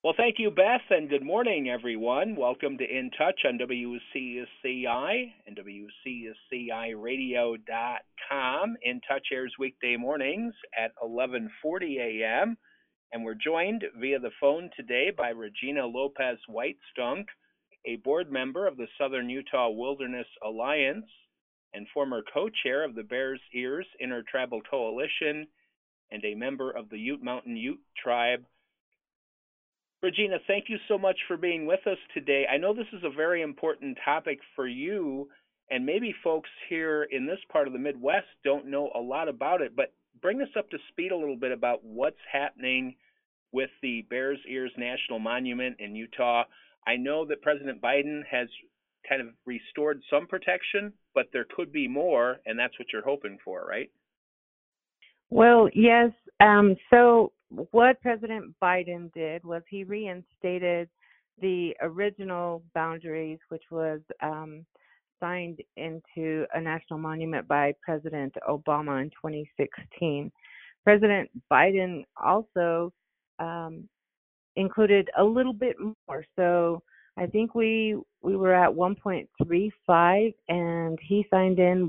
Well, thank you, Beth, and good morning, everyone. Welcome to In Touch on WCSCI and WCSCIRadio.com. In Touch airs weekday mornings at 11:40 a.m., and we're joined via the phone today by Regina Lopez Whitestunk, a board member of the Southern Utah Wilderness Alliance and former co-chair of the Bears Ears Intertribal Coalition and a member of the Ute Mountain Ute Tribe. Regina, thank you so much for being with us today. I know this is a very important topic for you, and maybe folks here in this part of the Midwest don't know a lot about it, but bring us up to speed a little bit about what's happening with the Bears Ears National Monument in Utah. I know that President Biden has kind of restored some protection, but there could be more, and that's what you're hoping for, right? Well, yes. So what President Biden did was he reinstated the original boundaries, which was signed into a national monument by President Obama in 2016. President Biden also included a little bit more. So I think we were at 1.35, and he signed in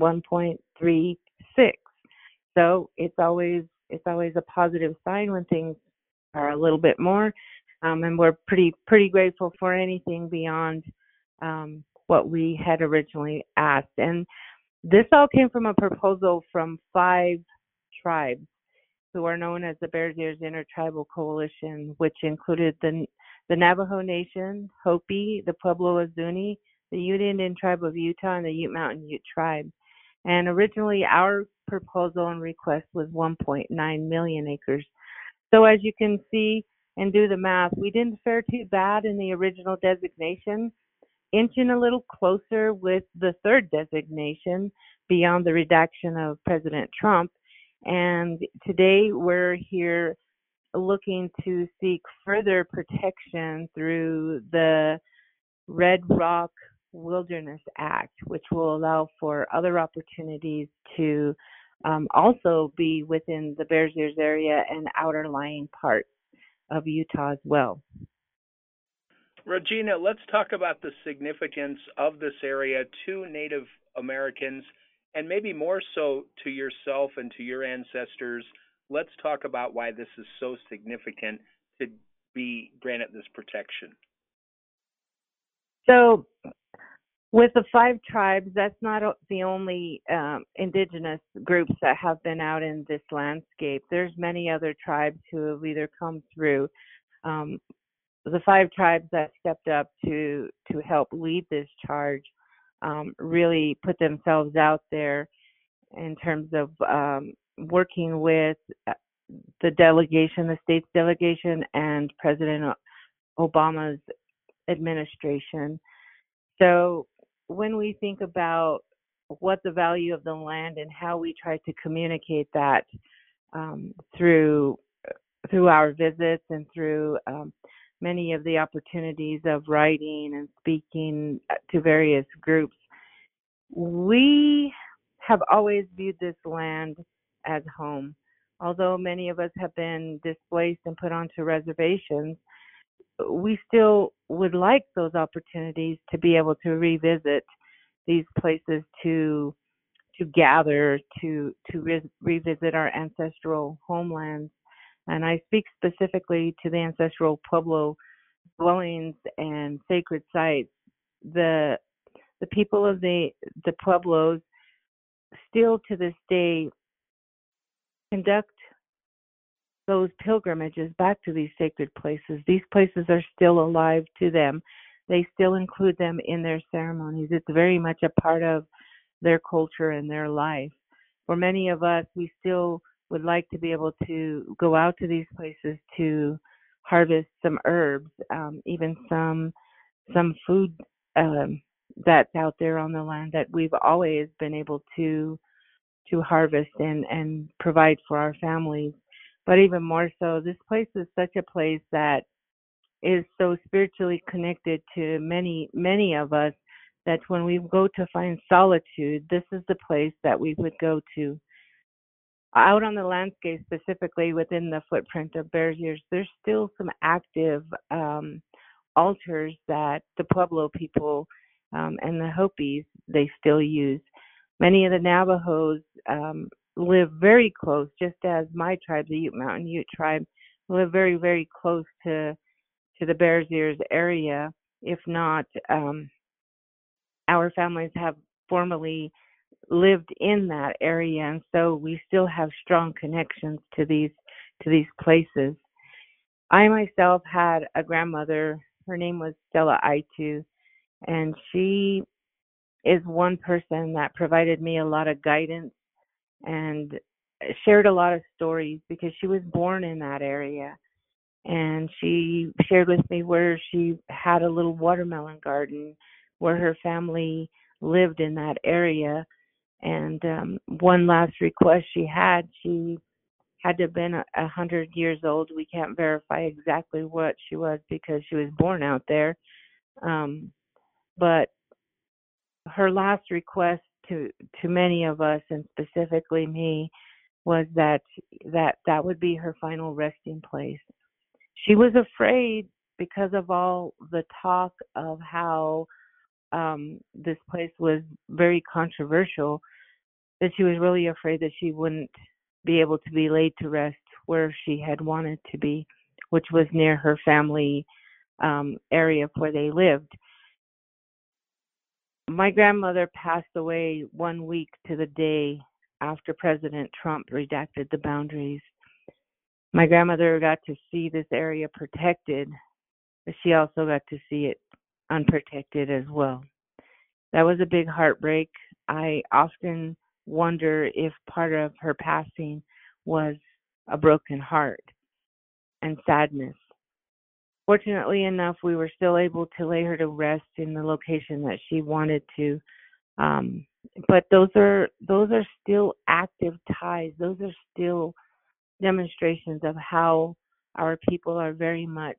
1.36. So it's always a positive sign when things are a little bit more, and we're pretty grateful for anything beyond what we had originally asked. And this all came from a proposal from 5 tribes who are known as the Bears Ears Intertribal Coalition, which included the Navajo Nation, Hopi, the Pueblo Zuni, the Ute Indian Tribe of Utah, and the Ute Mountain Ute Tribe. And originally, our proposal and request was 1.9 million acres. So as you can see and do the math, we didn't fare too bad in the original designation, inching a little closer with the third designation beyond the redaction of President Trump. And today we're here looking to seek further protection through the Red Rock Wilderness Act, which will allow for other opportunities to also be within the Bears Ears area and outer lying parts of Utah as well. Regina, let's talk about the significance of this area to Native Americans, and maybe more so to yourself and to your ancestors. Let's talk about why this is so significant to be granted this protection. So with the 5 tribes, that's not the only indigenous groups that have been out in this landscape. There's many other tribes who have either come through. The 5 tribes that stepped up to help lead this charge really put themselves out there in terms of working with the delegation, the state's delegation, and President Obama's administration. So when we think about what the value of the land and how we try to communicate that through our visits and through many of the opportunities of writing and speaking to various groups, we have always viewed this land as home. Although many of us have been displaced and put onto reservations, we still would like those opportunities to be able to revisit these places, to gather, to revisit our ancestral homelands. And I speak specifically to the ancestral Pueblo dwellings and sacred sites. The people of the Pueblos still to this day conduct those pilgrimages back to these sacred places. These places are still alive to them. They still include them in their ceremonies. It's very much a part of their culture and their life. For many of us, we still would like to be able to go out to these places to harvest some herbs, even some food that's out there on the land that we've always been able to harvest and provide for our families. But even more so, this place is such a place that is so spiritually connected to many of us that when we go to find solitude, this is the place that we would go to. out on the landscape, specifically within the footprint of Bears Ears, there's still some active altars that the Pueblo people and the Hopis, they still use. Many of the Navajos live very close, just as my tribe, the Ute Mountain Ute tribe, live very, very close to the Bears Ears area. If not, our families have formerly lived in that area, and so we still have strong connections to these places. I myself had a grandmother. Her name was Stella Aitu, and she is one person that provided me a lot of guidance and shared a lot of stories because she was born in that area. And she shared with me where she had a little watermelon garden, where her family lived in that area. And one last request she had to have been 100 years old. We can't verify exactly what she was because she was born out there. But her last request to many of us, and specifically me, was that would be her final resting place. She was afraid because of all the talk of how this place was very controversial, that she was really afraid that she wouldn't be able to be laid to rest where she had wanted to be, which was near her family area where they lived. My grandmother passed away 1 week to the day after President Trump redacted the boundaries. My grandmother got to see this area protected, but she also got to see it unprotected as well. That was a big heartbreak. I often wonder if part of her passing was a broken heart and sadness. Fortunately enough, we were still able to lay her to rest in the location that she wanted to. But those are still active ties. Those are still demonstrations of how our people are very much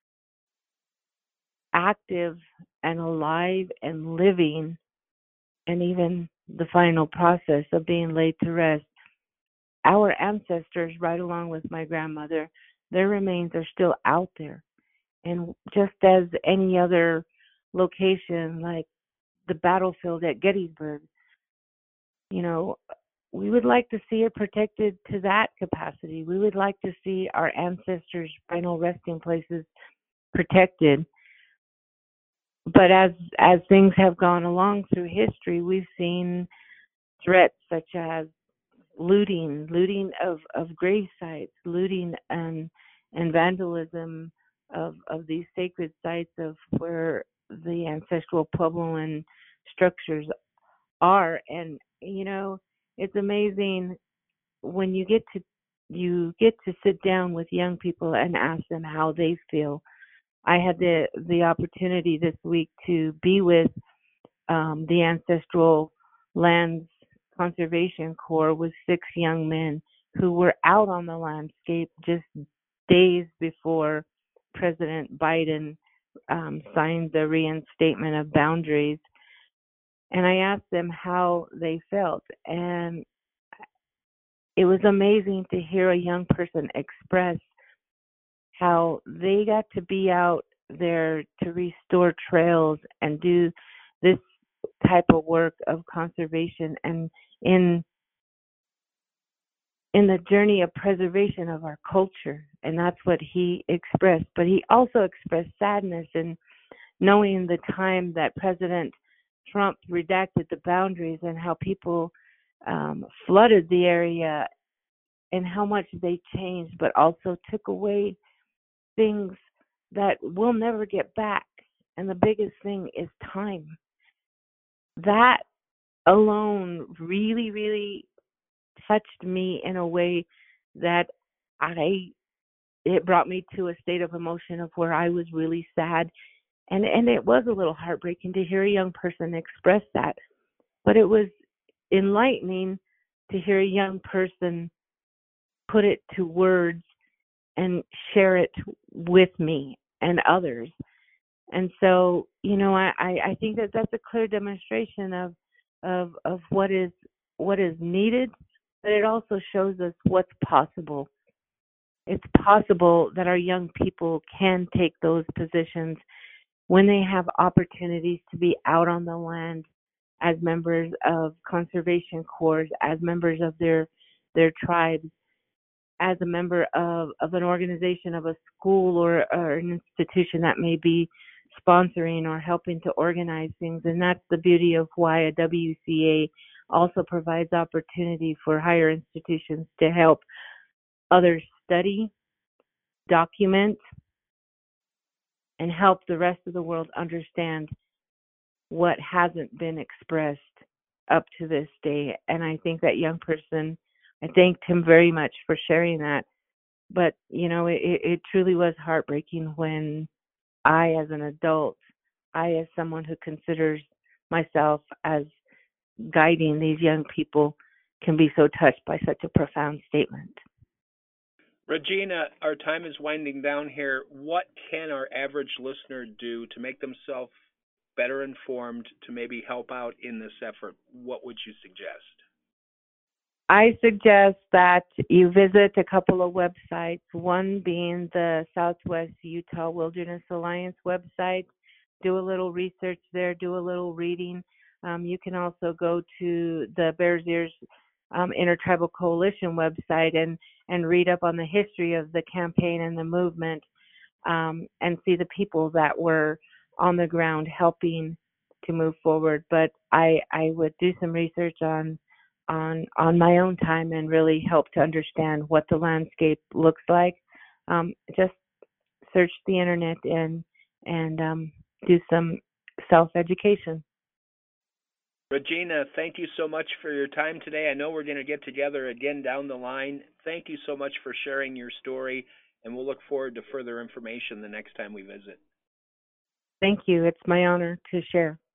active and alive and living, and even the final process of being laid to rest. Our ancestors, right along with my grandmother, their remains are still out there. And just as any other location, like the battlefield at Gettysburg, you know, we would like to see it protected to that capacity. We would like to see our ancestors' final resting places protected. But as things have gone along through history, we've seen threats such as looting of grave sites, looting and vandalism of these sacred sites of where the ancestral Puebloan structures are. And it's amazing when you get to sit down with young people and ask them how they feel. I had the opportunity this week to be with the Ancestral Lands Conservation Corps with 6 young men who were out on the landscape just days before President Biden signed the reinstatement of boundaries. And I asked them how they felt. And it was amazing to hear a young person express how they got to be out there to restore trails and do this type of work of conservation and in the journey of preservation of our culture. And that's what he expressed. But he also expressed sadness in knowing the time that President Trump redacted the boundaries and how people flooded the area and how much they changed, but also took away things that we'll never get back. And the biggest thing is time. That alone really, really touched me in a way that it brought me to a state of emotion of where I was really sad. And it was a little heartbreaking to hear a young person express that. But it was enlightening to hear a young person put it to words and share it with me and others. And so, I think that that's a clear demonstration of what is needed but it also shows us what's possible. It's possible that our young people can take those positions when they have opportunities to be out on the land as members of conservation corps, as members of their tribes, as a member of an organization, of a school or an institution that may be sponsoring or helping to organize things. And that's the beauty of why a WCA also provides opportunity for higher institutions to help others study, document, and help the rest of the world understand what hasn't been expressed up to this day. And I think that young person, I thanked him very much for sharing that. But, it truly was heartbreaking when I, as an adult, as someone who considers myself as guiding these young people, can be so touched by such a profound statement. Regina, our time is winding down here. What can our average listener do to make themselves better informed to maybe help out in this effort? What would you suggest? I suggest that you visit a couple of websites, one being the Southwest Utah Wilderness Alliance website. Do a little research there, do a little reading. You can also go to the Bears Ears Intertribal Coalition website and read up on the history of the campaign and the movement, and see the people that were on the ground helping to move forward. But I would do some research on my own time and really help to understand what the landscape looks like. Just search the internet and do some self-education. Regina, thank you so much for your time today. I know we're going to get together again down the line. Thank you so much for sharing your story, and we'll look forward to further information the next time we visit. Thank you. It's my honor to share.